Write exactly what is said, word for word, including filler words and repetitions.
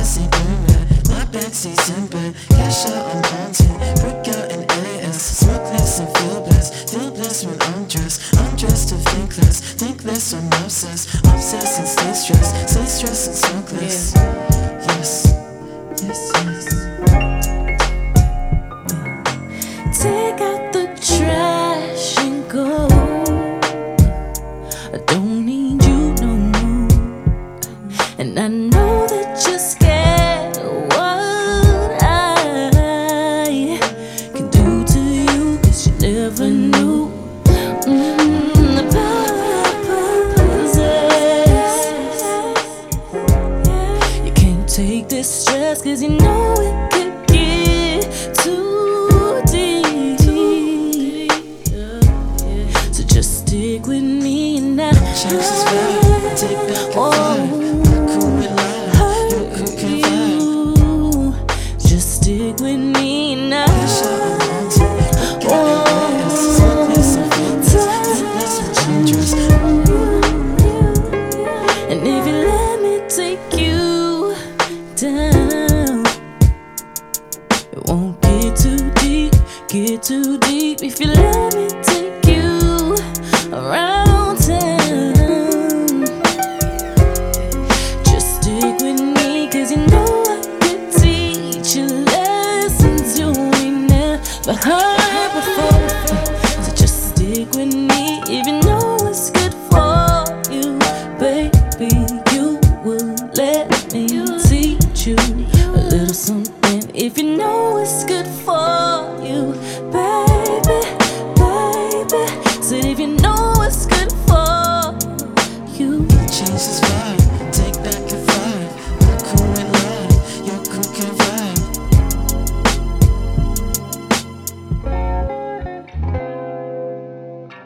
classy, burn red. My backseat simpin', cash out, I'm haunted. Brick out in A S, smoke less and feel blessed. Feel blessed when I'm dressed. I'm dressed to think less, think less, I'm obsessed. Obsessed and stay stressed, stay stressed and smoke less. Yes, yes, yes. Take out the trash and go. I don't need you no more. And I know that you're scared of what I can do to you, 'cause you never knew mm, the power possess. You can't take this stress, 'cause you know it could get too deep. So just stick with me and I Change this vibe, take back the vibe. You're cool with love, you're cool can vibe. just stick with me and I Cash out, I'm haunted. Brick out in A S, smoke less and feel blessed. Feel blessed when I'm dressed. And if you let me take you down, it won't get too deep, get too deep. If you let me take you around town, just stick with me, 'cause you know I could teach you lessons you ain't never heard before. So just stick with me if you know it's good for you, baby. You will let me teach you a little something if you know it's good for you, baby, baby. Said if you know it's good for you. Change this vibe,